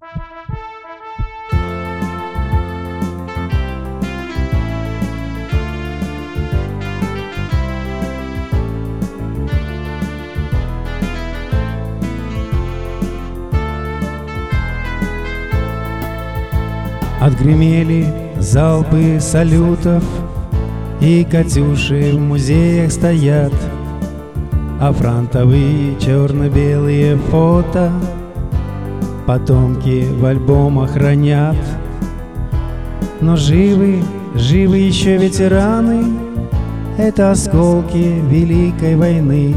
Отгремели залпы салютов, и катюши в музеях стоят, а фронтовые черно-белые фото потомки в альбомах хранят. Но живы еще ветераны, это осколки Великой войны.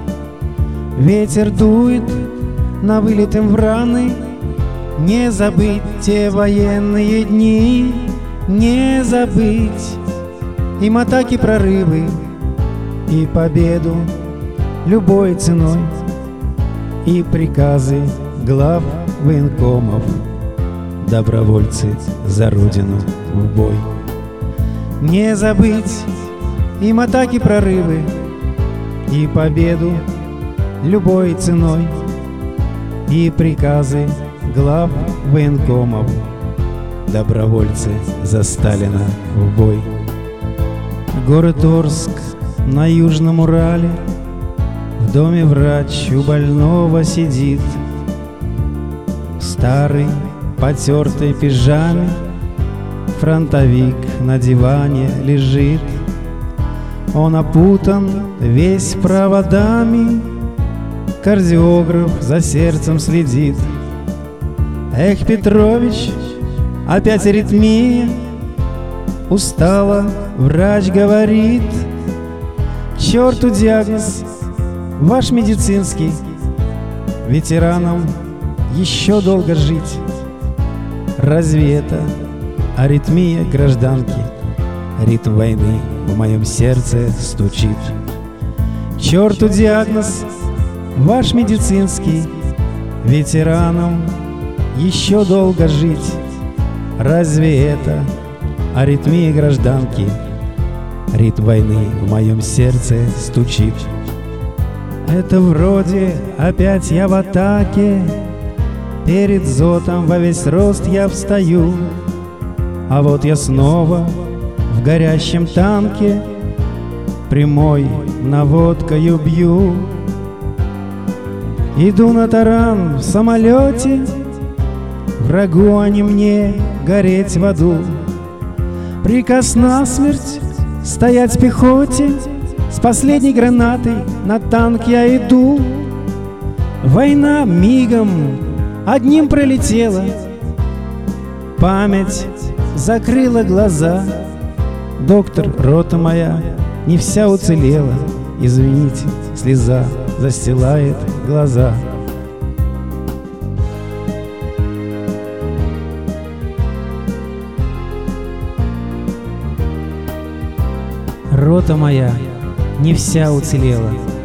Ветер дует на вылет им в раны, не забыть те военные дни, не забыть им атаки, прорывы и победу любой ценой, и приказы глав военкомов, добровольцы за Родину в бой. Не забыть им атаки, прорывы и победу любой ценой, и приказы глав военкомов, добровольцы за Сталина в бой. Город Орск на Южном Урале, в доме врач у больного сидит, в старой потертой пижаме фронтовик на диване лежит. Он опутан весь проводами, кардиограф за сердцем следит. Эх, Петрович, опять аритмия, устала, врач говорит. К черту диагноз ваш медицинский, ветеранам еще долго жить. Разве это аритмия гражданки? Ритм войны в моем сердце стучит. К черту диагноз ваш медицинский, ветеранам еще долго жить. Разве это аритмия гражданки? Ритм войны в моем сердце стучит. Это вроде опять я в атаке, перед зотом во весь рост я встаю, а вот я снова в горящем танке, прямой наводкою бью. Иду на таран в самолете, врагу, а не мне гореть в аду. Приказ насмерть стоять в пехоте, с последней гранатой на танк я иду. Война мигом одним пролетела, память закрыла глаза. Доктор, рота моя не вся уцелела, извините, слеза застилает глаза. Рота моя не вся уцелела,